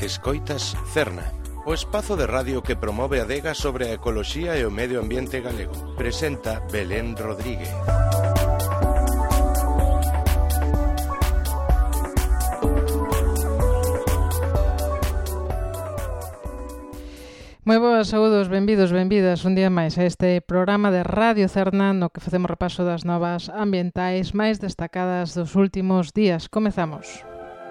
Escoitas Cerna, o espazo de radio que promove a adega sobre a ecoloxía e o medio ambiente galego. Presenta Belén Rodríguez. Moi boas, saúdos, benvidos, benvidas un día máis a este programa de Radio Cerna no que facemos repaso das novas ambientais máis destacadas dos últimos días. Comezamos.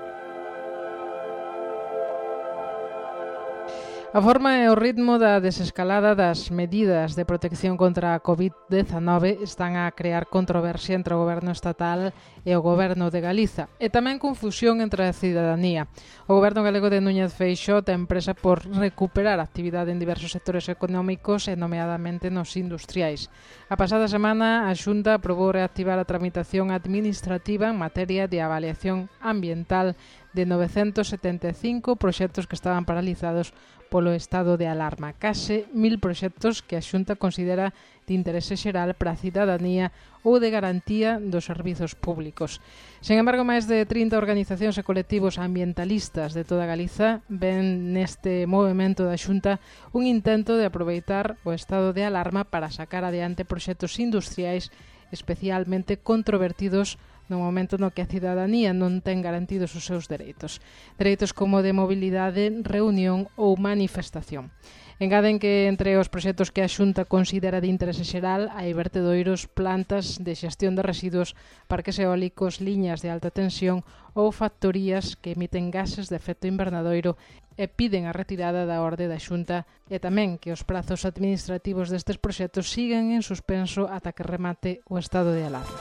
A forma e o ritmo da desescalada das medidas de protección contra a COVID-19 están a crear controversia entre o goberno estatal e o goberno de Galiza e tamén confusión entre a cidadanía. O goberno galego de Núñez Feixóo ten presa por recuperar a actividade en diversos sectores económicos e nomeadamente nos industriais. A pasada semana a Xunta aprobou reactivar a tramitación administrativa en materia de avaliación ambiental de 975 proxectos que estaban paralizados polo estado de alarma. Case 1000 proxectos que a Xunta considera de interese xeral para a cidadanía ou de garantía dos servizos públicos. Sen embargo, máis de 30 organizacións e colectivos ambientalistas de toda Galiza ven neste movimento da Xunta un intento de aproveitar o estado de alarma para sacar adiante proxectos industriais especialmente controvertidos no momento no que a cidadanía non ten garantidos os seus dereitos. Dereitos como de mobilidade, reunión ou manifestación. Engaden que entre os proxectos que a Xunta considera de interese xeral hai vertedoiros, plantas de xestión de residuos, parques eólicos, liñas de alta tensión ou factorías que emiten gases de efecto invernadoiro e piden a retirada da orde da Xunta e tamén que os prazos administrativos destes proxectos sigan en suspenso ata que remate o estado de alarma.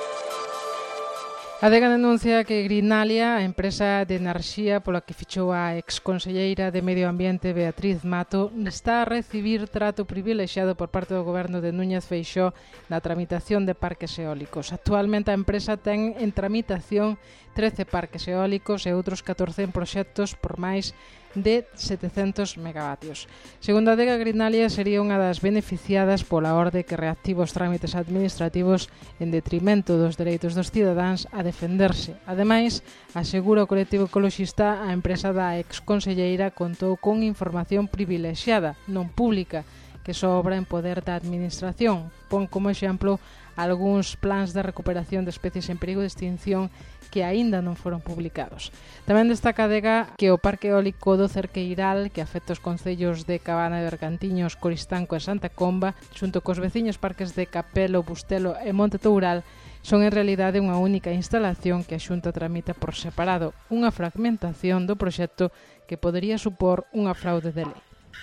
A adega denuncia que Greenalia, a empresa de enerxía pola que fichou a exconselleira de Medio Ambiente Beatriz Mato, está a recibir trato privilexiado por parte do goberno de Núñez Feixóo na tramitación de parques eólicos. Actualmente a empresa ten en tramitación 13 parques eólicos e outros 14 proxectos por máis de 700 megavatios. Segundo a adega, Greenalia sería unha das beneficiadas pola orde que reactiva os trámites administrativos en detrimento dos dereitos dos cidadáns a defenderse. Ademais, asegura o colectivo ecoloxista, a empresa da exconselleira contou con información privilexiada, non pública, que sobra en poder da administración. Pon como exemplo algúns plans de recuperación de especies en perigo de extinción que aínda non foron publicados. Tamén destaca a adega que o Parque Eólico do Cerqueiral, que afecta os concellos de Cabana de Bergantiños, Coristanco e Santa Comba, xunto cos veciños parques de Capelo, Bustelo e Monte Toural, son en realidade unha única instalación que a Xunta tramita por separado, unha fragmentación do proxecto que podería supor unha fraude de lei.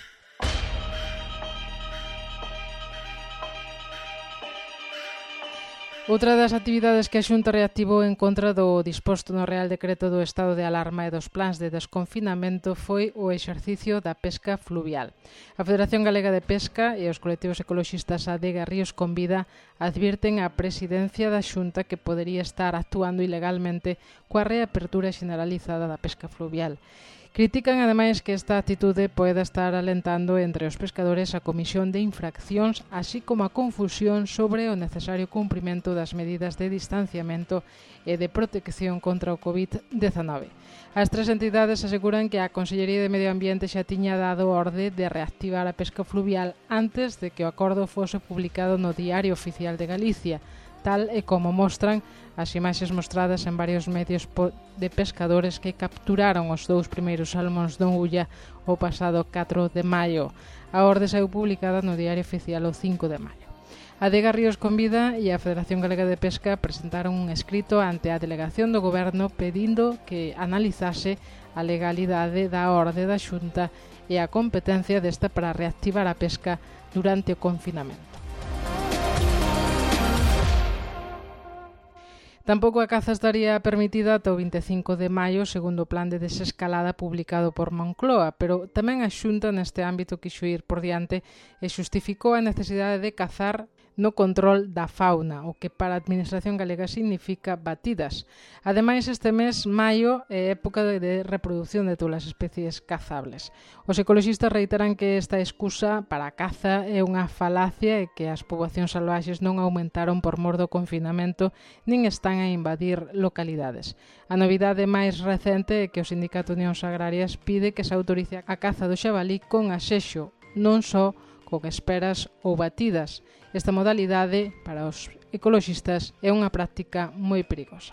Outra das actividades que a Xunta reactivou en contra do disposto no Real Decreto do estado de alarma e dos plans de desconfinamento foi o exercicio da pesca fluvial. A Federación Galega de Pesca e os colectivos ecoloxistas Adega Ríos con Vida advirten a presidencia da Xunta que podería estar actuando ilegalmente coa reapertura generalizada da pesca fluvial. Critican, ademais, que esta actitude poida estar alentando entre os pescadores a comisión de infraccións, así como a confusión sobre o necesario cumprimento das medidas de distanciamento e de protección contra o COVID-19. As tres entidades aseguran que a Consellería de Medio Ambiente xa tiña dado orde de reactivar a pesca fluvial antes de que o acordo fose publicado no Diario Oficial de Galicia, tal e como mostran as imaxes mostradas en varios medios de pescadores que capturaron os dous primeiros salmóns don Ulla o pasado 4 de maio. A orde saiu publicada no Diario Oficial o 5 de maio. A Adega Ríos con Vida e a Federación Galega de Pesca presentaron un escrito ante a delegación do Goberno pedindo que analizase a legalidade da orde da Xunta e a competencia desta para reactivar a pesca durante o confinamento. Tampouco a caza estaría permitida ata o 25 de maio, segundo o plan de desescalada publicado por Moncloa, pero tamén a Xunta neste ámbito quixo ir por diante e xustificou a necesidade de cazar no control da fauna, o que para a Administración galega significa batidas. Ademais, este mes, maio, é época de reproducción de todas as especies cazables. Os ecoloxistas reiteran que esta excusa para a caza é unha falacia e que as poboacións salvaxes non aumentaron por mor do confinamento nin están a invadir localidades. A novidade máis recente é que o Sindicato Unións Agrarias pide que se autorice a caza do xabalí con asexo, non só con esperas ou batidas. Esta modalidade, para os ecoloxistas, é unha práctica moi perigosa.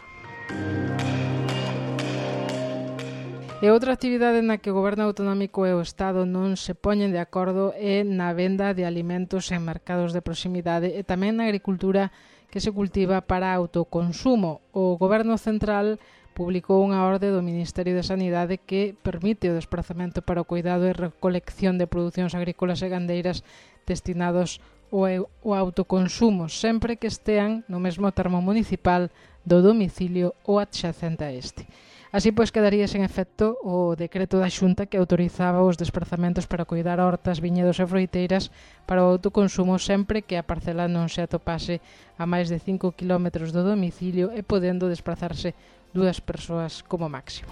E outra actividade na que o Goberno autonómico e o Estado non se poñen de acordo é na venda de alimentos en mercados de proximidade e tamén na agricultura que se cultiva para autoconsumo. O Goberno central publicou unha orde do Ministerio de Sanidade que permite o desprazamento para o cuidado e recolección de producións agrícolas e gandeiras destinados ao autoconsumo, sempre que estean no mesmo termo municipal do domicilio ou adxacente a este. Así pois quedaría sen efecto o decreto da Xunta que autorizaba os desprazamentos para cuidar hortas, viñedos e froiteiras para o autoconsumo sempre que a parcela non se atopase a máis de 5 km do domicilio e podendo desprazarse 2 persoas como máximo.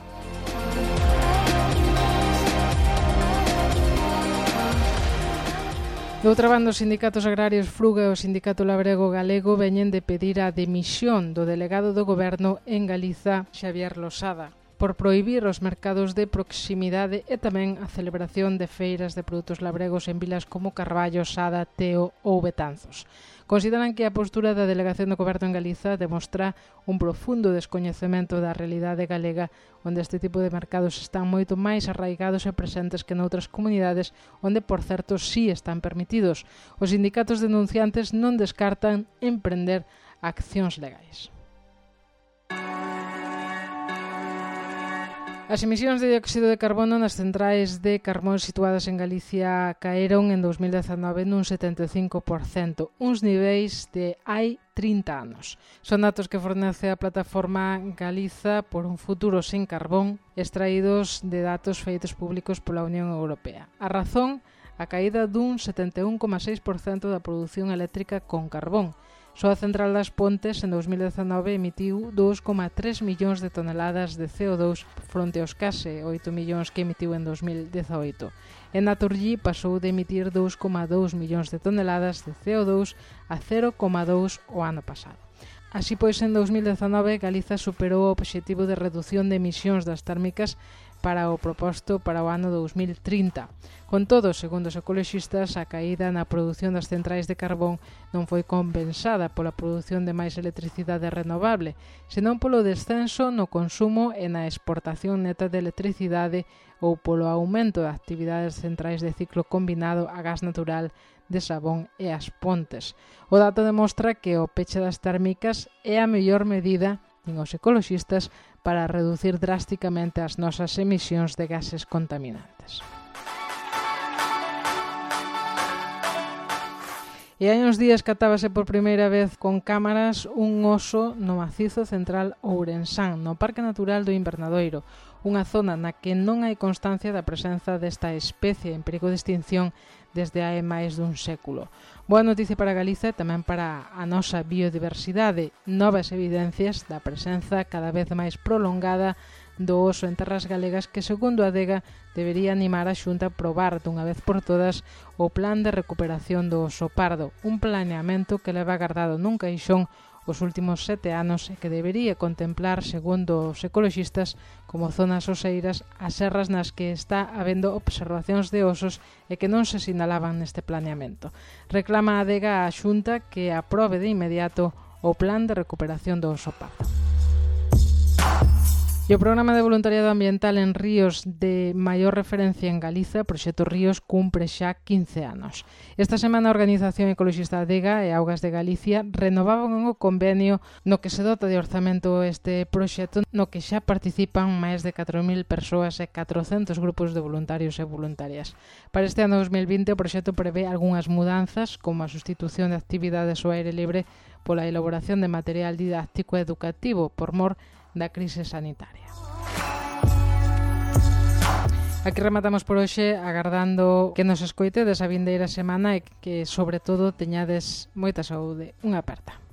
De outra banda, os sindicatos agrarios Fruga e o Sindicato Labrego Galego veñen de pedir a demisión do delegado do Goberno en Galiza, Xavier Losada, por prohibir os mercados de proximidade e tamén a celebración de feiras de produtos labregos en vilas como Carballo, Sada, Teo ou Betanzos. Consideran que a postura da delegación do Goberno en Galiza demostra un profundo descoñecemento da realidade galega, onde este tipo de mercados están moito máis arraigados e presentes que noutras comunidades, onde, por certo, sí están permitidos. Os sindicatos denunciantes non descartan emprender accións legais. As emisións de dióxido de carbono nas centrais de carbón situadas en Galicia caeron en 2019 nun 75%, uns niveis de hai 30 anos. Son datos que fornece a plataforma Galiza por un futuro sen carbón, extraídos de datos feitos públicos pola Unión Europea. A razón, a caída dun 71,6% da produción eléctrica con carbón. Só a central das Pontes en 2019 emitiu 2,3 millóns de toneladas de CO2 fronte aos case 8 millóns que emitiu en 2018. En Naturgy pasou de emitir 2,2 millóns de toneladas de CO2 a 0,2 o ano pasado. Así pois, en 2019 Galiza superou o obxectivo de reducción de emisións das térmicas para o proposto para o ano 2030. Con todo, segundo os ecoloxistas, a caída na produción das centrais de carbón non foi compensada pola produción de máis electricidade renovable, senón polo descenso no consumo e na exportación neta de electricidade ou polo aumento de actividades centrais de ciclo combinado a gas natural de Sabón e as Pontes. O dato demostra que o peche das térmicas é a mellor medida, din os ecoloxistas, para reducir drásticamente as nosas emisións de gases contaminantes. E hai uns días catábase por primeira vez con cámaras un oso no macizo central ourensán, no Parque Natural do Invernadoiro, unha zona na que non hai constancia da presenza desta especie en perigo de extinción desde hai máis dun século. Boa noticia para Galiza e tamén para a nosa biodiversidade, novas evidencias da presenza cada vez máis prolongada do oso en terras galegas que, segundo a DEGA, debería animar a Xunta a probar dunha vez por todas o plan de recuperación do oso pardo, un planeamento que leva agardado nun caixón os últimos 7 anos e que debería contemplar, segundo os ecoloxistas, como zonas oseiras, as serras nas que está habendo observacións de osos e que non se sinalaban neste planeamento. Reclama a DEGA á Xunta que aprobe de inmediato o plan de recuperación do oso pardo. E o programa de voluntariado ambiental en ríos de maior referencia en Galiza, Proxecto Ríos, cumpre xa 15 anos. Esta semana a Organización Ecoloxista DEGA e Augas de Galicia renovaban o convenio no que se dota de orzamento este proxecto, no que xa participan máis de 4.000 persoas e 400 grupos de voluntarios e voluntarias. Para este ano 2020 o proxecto prevé algunhas mudanzas, como a sustitución de actividades ao aire libre pola elaboración de material didáctico e educativo por mor da crise sanitaria. Aquí rematamos por hoxe agardando que nos escoitedes a vindeira semana e que, sobre todo, teñades moita saúde. Unha aperta.